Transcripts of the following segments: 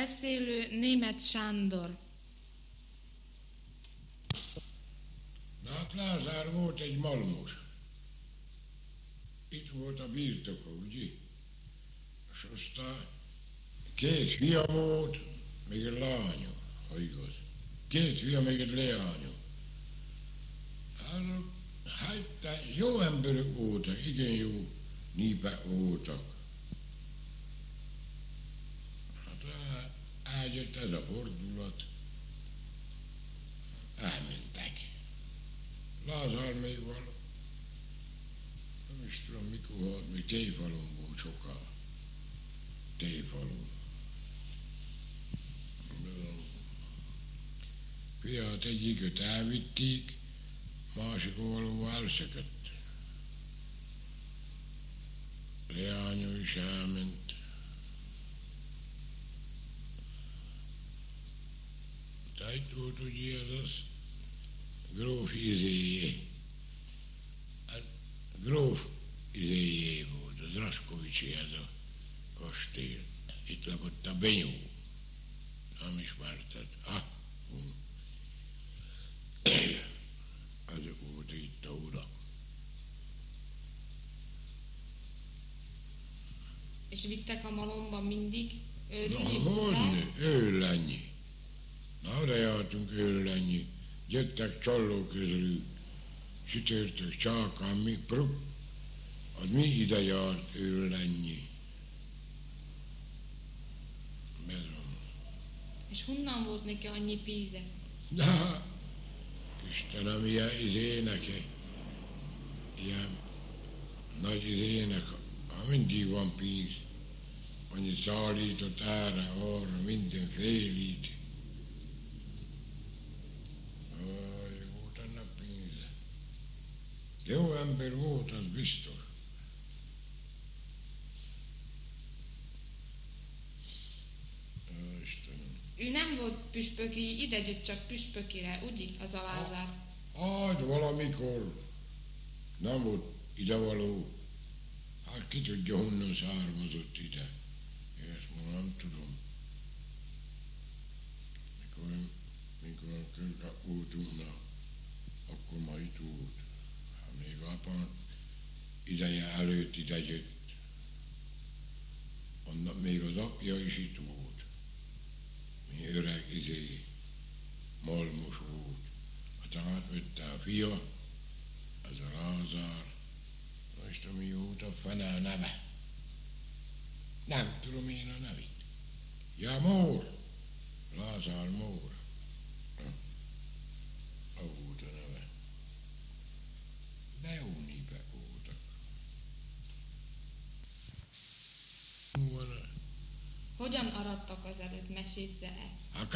beszélő Németh Sándor. Na hát Lázár volt egy malmos. Itt volt a birtoka, ugye? És aztán 2 fia volt, még egy lánya, ha igaz. 2 fia, még egy leánya. Hát jó emberek voltak, igen jó népek voltak. Hát eljött ez a fordulat, elmentek. Lázár még van, nem is tudom mikor volt, még Tejfalun volt soká. Tejfalun. Fiát egyiket elvitték, másik való elszökött. Leánya is elment. Tehát volt ugye az gróf izéjé. Gróf izéjé volt, az Raskovicsi ez a kastély. Itt lakott a Benyó. Nem ismerted? Azok volt itt a urak. És vittek a malomba mindig? Na, hogyne, Őrlennyi. Na, oda jártunk Őrlennyi. Jöttek csallók közül, sütörtök, csákán, mi, az mi ide járt Őrlennyi. Bezom. És honnan volt neki annyi pénze? De, Istenem, ilyen izéneke, ilyen nagy izének, mindig van pénz, annyit szállított erre, arra, mindenfélét. Volt ennek pénze. Jó ember volt, az biztos. Istenem. Ő nem volt püspöki, ide jött csak püspökire, ugye, az a Lázár? Valamikor nem volt idevaló. Hát ki tudja, honnan származott ide. Ezt ma nem tudom. Mikor körülbelül voltunk, akkor ma itt volt. Hát még apa ideje előtt ide jött. Annak még az apja is itt volt. Mi öreg malmos volt. Hát átvette a fia, ez a Lázár. Most mi volt a fene a neve? Nem tudom én a nevét. Ja, Mór. Lázár Mór. A volt a neve. De jó népek voltak. Hogyan arattak azelőtt, mesélsze el? A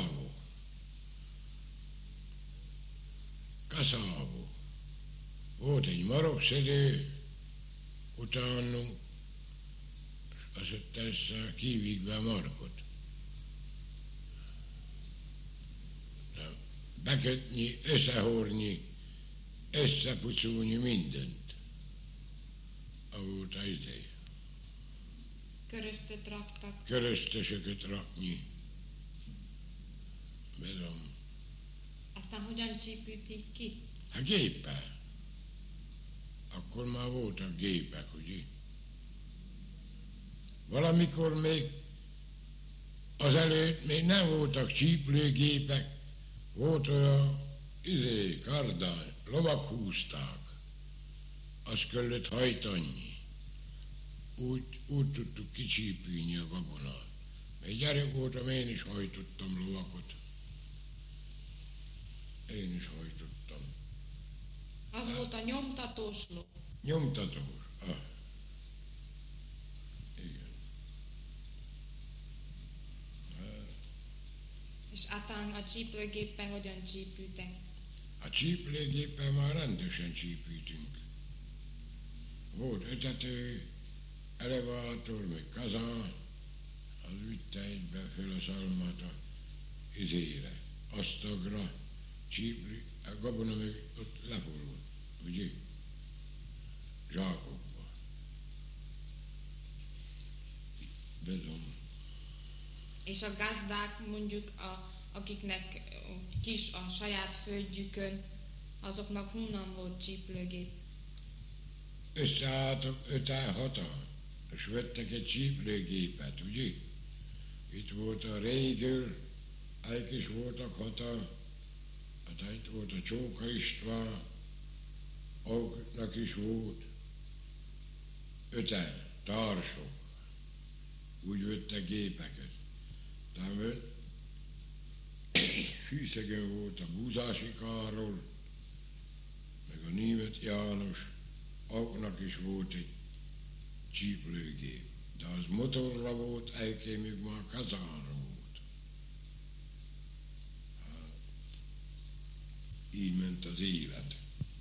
Kaszávó. Volt egy marokszedő, utánunk, és azt tesz kívig be a markot. Bekötni, összehorni, összepucolni mindent. Volt az izé. Köröztöt raktak. Köröztösöket rakni. Bezom. Aztán hogyan csípülték ki? Hát géppel. Akkor már voltak gépek, ugye? Valamikor még azelőtt még nem voltak csíplőgépek, volt olyan kardány, lovak húzták, azt kellett hajtani. Úgy tudtuk kicsípülni a gabonát. Még gyerek voltam, én is hajtottam lovakot. Én is hajtottam. Az volt a nyomtatós ló. Nyomtatós. Igen. És aztán a csíplőgéppel hogyan csípültek? A csíplőgéppel már rendesen csípítünk. Volt ötető, elevátor, meg kazán, az vitte egybe föl a szalmát a izére, asztagra, csípli, a gabona meg ott leforult, ugye? Zsákokba. Bezom. És a gazdák, mondjuk, akiknek kis a saját földjükön, azoknak honnan volt csíplőgép? Összeálltak 5-6-an, és vettek egy csíplőgépet, ugye? Itt volt a Régő, ők is voltak 6-an, hát itt volt a Csóka István, azoknak is volt 5-en, társok, úgy vettek gépeket. Tehát Fűszegen volt a Búzási Károly, meg a Németh János, azoknak is volt egy csíplőgép, de az motorra volt, elkémük már kazánra volt. Hát, így ment az élet.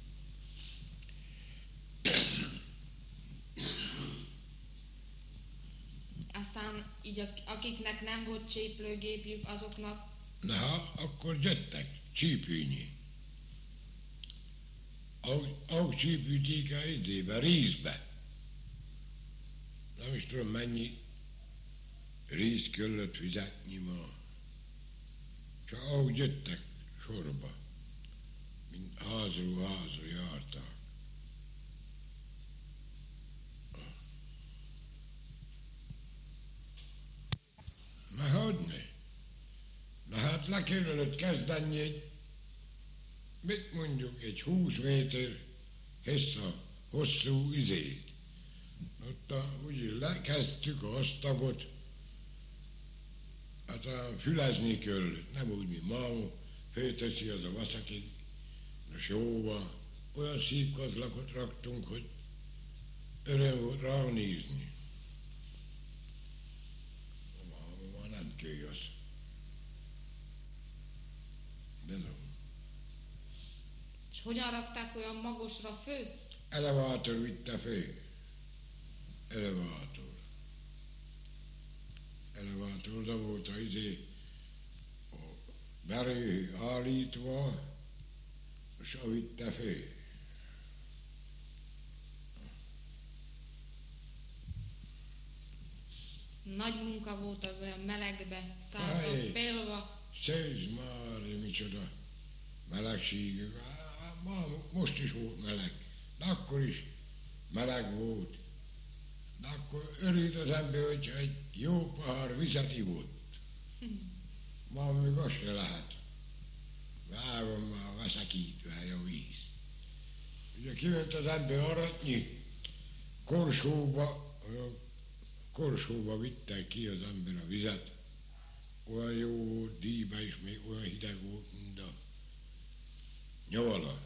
Aztán így akiknek nem volt csíplőgépjük, azoknak... Na, akkor jöttek csípőnyi. Ahogy csípűték a idébe, rézbe. Nem is tudom mennyi részt kellett fizetni ma. Csak ahogy jöttek sorba, mint házról házra jártak. Na hogyne? Na hát le kellett kezdeni egy, mit mondjuk, egy 20 méter hosszú izét. Ott úgy lekezdtük a osztagot, hát fülezni kellett, nem úgy, mint máma, fölteszi az a vaszakig, a sóba, olyan szívkozlakot raktunk, hogy öröm volt ránézni. Már nem kőj az. És hogyan rakták olyan magasra fő? Elevátor vitte fő. Elevátor. Elevátorda volt a berő állítva, és a vitte fő. Nagy munka volt az, olyan melegbe szálltak pélva. Szőzd már, micsoda melegség. Most is volt meleg, de akkor is meleg volt. De akkor örült az ember, hogyha egy jó pohár vizet ivott. Ma még az se lehet. Várom már veszekítve a víz. Ugye kiment az ember aratni, korsóba vittek ki az ember a vizet. Olyan jó volt, díjba is még olyan hideg volt, mint a nyavala.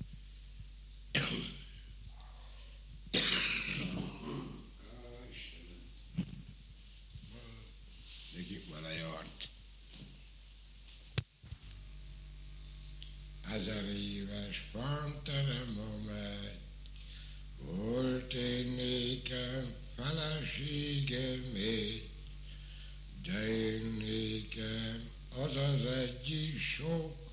Nekik már lejárt. 1000 éves fánterem a megy, volt én nékem feleségem még, de én nékem az az egy is sok,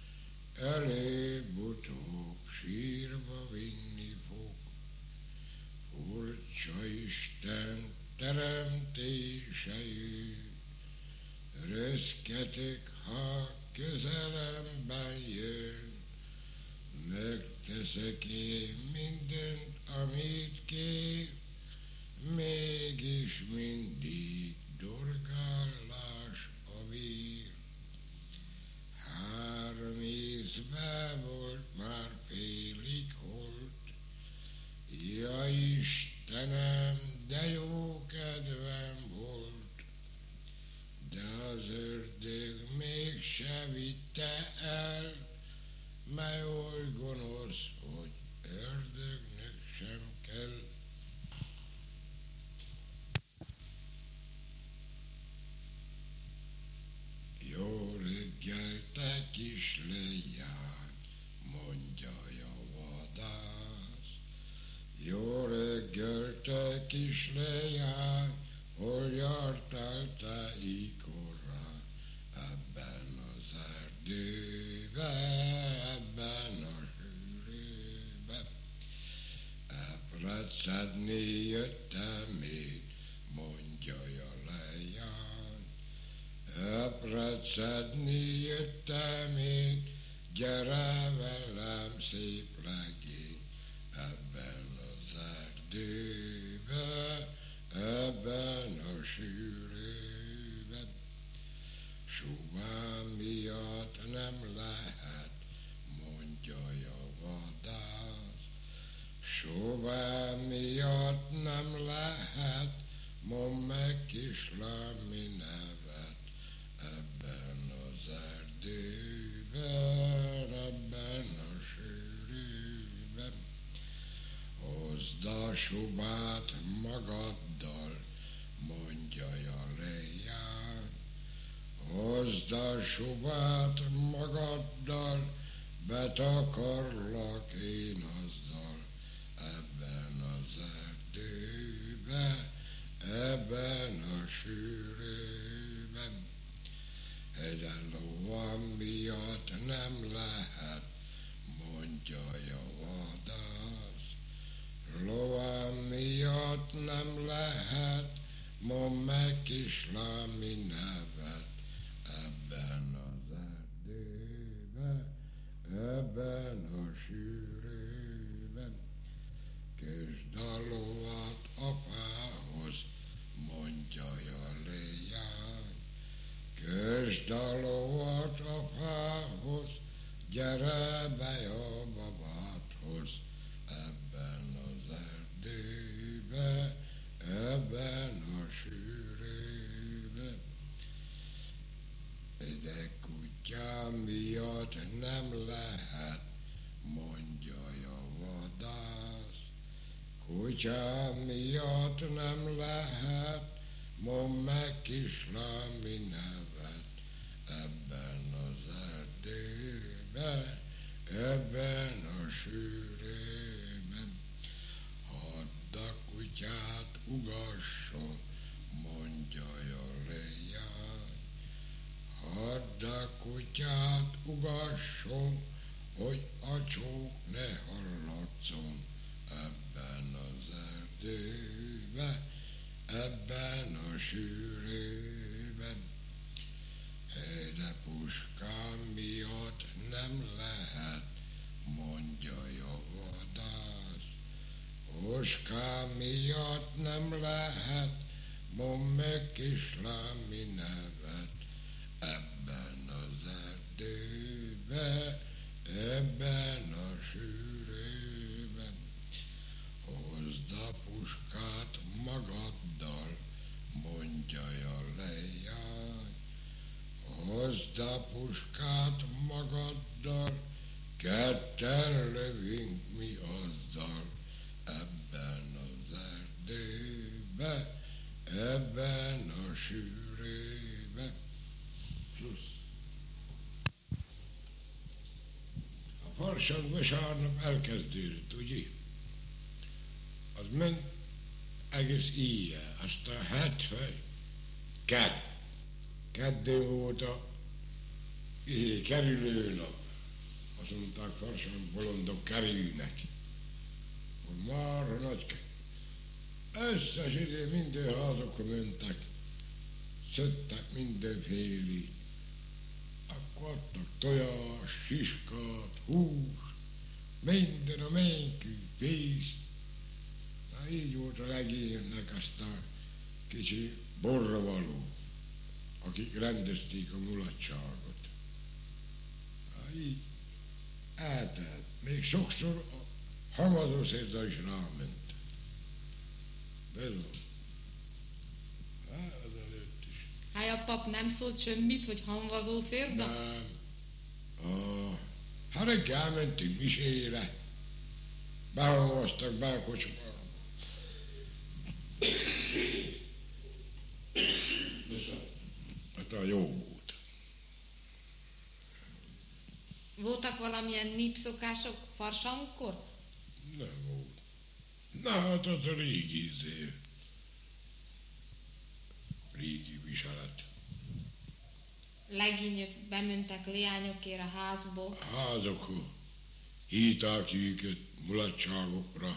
előbb-utóbb sírba vinni fog. Furcsa Isten teremtése ő, röszketek, ha közelemben jön, megteszek én mindent, amit kér, mégis mindig dorgálás a vír. 3 észbe volt már félig holt, ja Istenem, de jó kedvem volt, de az ördög mégse vitte el, mely oly gonosz, hogy ördögnek sem kell. Jó reggel, te kis lejány, mondja a vadász. Jó reggel, te kis lejány, hol jártál te ikorra, ebben az erdőben, ebben a hűrőben. Epret szedni jöttem én, mondja a lejány, Söpröt szedni jöttem én, gyere velem szép legény, ebben az erdőben, ebben a sűrűben. Suvám miatt nem lehet, mondja a vadász. Suvám miatt nem lehet, mondd meg kislám mi nevet, ebben az erdőben, ebben a sűrűben. Hozd a subát magaddal, mondja a lejány. Hozd a subát magaddal, betakarlak én azzal, ebben az erdőben, ebben a sűrűben. De lovam miatt nem lehet, mondja a vadász. Lovam miatt nem lehet, mondd meg kislám mi nevet, ebben az erdőben, ebben a sűrűben. Kösd a lovat apához, mondja a lejány. Kösd a lovat apához, gyere be a babádhoz, ebben az erdőben, ebben a sűrűben. De kutyám miatt nem lehet, mondja a vadász. Kutyám miatt nem lehet, mondd meg kislám mi nevet, ebben az erdőben, ebben a sűrűben. Hadd a kutyát ugasson, mondja a lejány. Hadd a kutyát ugasson, hogy a csók ne hallatszon, ebben az erdőben, ebben a sűrűben. De puskám miatt nem lehet, mondja a vadász. Puskám miatt nem lehet, mondd meg kislám mi nevet, ebben az erdőben, ebben a sűrűben. Hozd a puskát magaddal, mondja a lejány. Hozd a puskát magaddal, ketten lövünk mi azzal, ebben az erdőben, ebben a sűrűben. Plusz. A farsang vasárnap elkezdődött, ugye? Az ment egész éjjel, aztán 72 volt a kerülőnap. Azt mondták, farsang bolondok kerülnek. Már nagy összes idő minden házakra mentek, szedtek mindenféli. Akkor adtak tojás, siskát, húst, minden a menykű, pénzt. Na így volt a legénynek aztán kicsi borravaló, akik rendezték a mulatságot. Na így eltelt. Még sokszor a havazószédre is ráment. Bezony. Hát, az előtt is. Hát a pap nem szólt semmit, hogy hamvazó szérda? Nem. Hát reggel mentünk misére. Behavaztak be a kocsmába. Hát a jó volt. Voltak valamilyen népszokások farsangkor? Nem volt. Na hát az a régi régi viselet. Legények bementek leányokért a házból. Házakhoz hívták őket mulatságokra.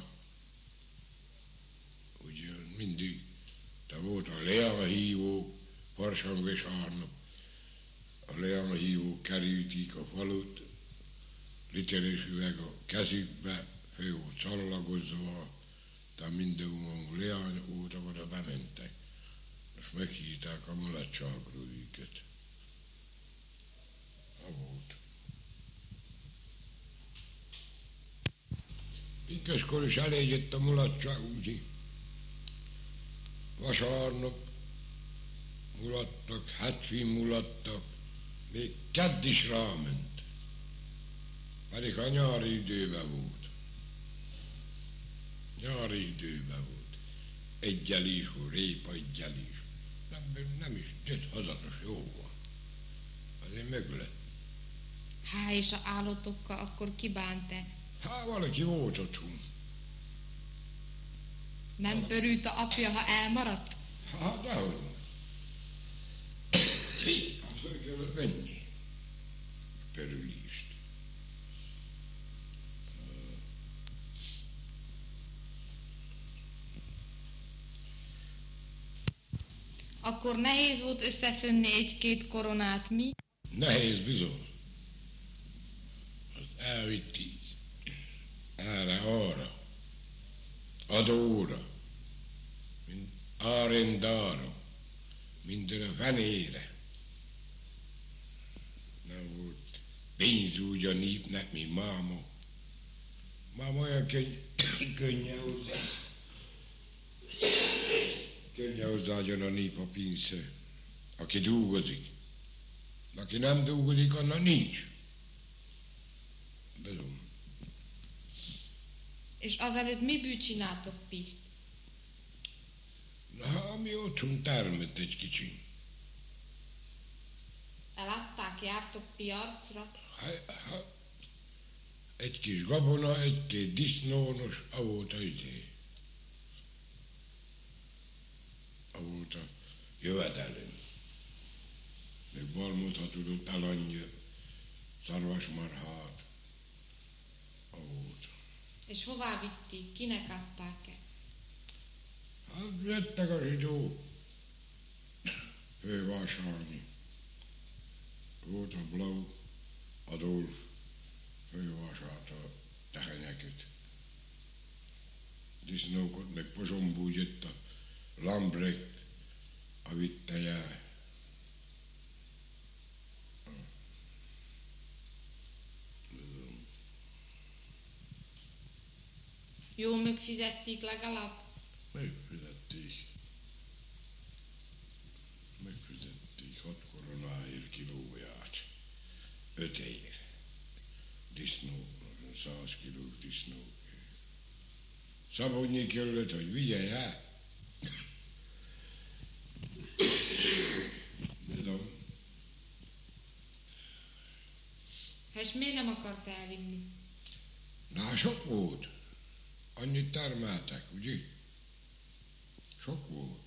Ugye mindig, te volt a leányhívó, farsang vasárnap. a leányhívók kerülték a falut, literes üveg a kezükbe, fő volt szallagozva, tehát minden leány oda bementek, és meghívták a mulatságról őket. Ha volt. Pikkeskor is elégett a mulatság, úgy. Vasárnap mulattak, hetfin mulattak, még kedd is ráment. Pedig a nyári időben volt. Nyári időben volt. Egyel is, répa egyel is. Nem is, jött hazatos, jó van. Azért meglett. Há, és a állatokkal akkor kibánt-e? Hát valaki volt otthon. Nem örült a apja, ha elmaradt? Hát dehogy. Azt kellett venni. Perülést. Akkor nehéz volt összeszedni egy-két koronát, mi? Nehéz bizony. Azt elvitték. Erre, arra. Adóra. Árendára. Minden a fenére. Nem volt pénz úgy a népnek, mint máma. Máma olyan könnyen hozzá. Könnyen hozzáadjon a nép a pénzt, aki dolgozik. Aki nem dolgozik, annak nincs. Bezom. És azelőtt miből csináltok piszt? Na, mi otthon termett egy kicsi. Eladták, jártok piacra? Egy kis gabona, egy-két disznónos, a volt a izé. A volt a jövedelem. Még balmot, ha tudott elannyi szarvasmarhát. A volt. És hová vitték? Kinek adták-e? Hát jöttek a zsidók fővásárolni. Volt a Blau Adolf fővásárolta a tehenyeket. Disznókot, meg Pozsombú jött a Lambrecht, a vitteje. Jól megfizették legalább? Megfizették 6 koronáért kilóját. 5 ér. Disznó, 100 kiló disznó. Szabadnyi kellett, hogy vigye el. Tudom. És miért nem akart elvinni? Na, sok volt. Annyit termeltek, ugye? Sok volt.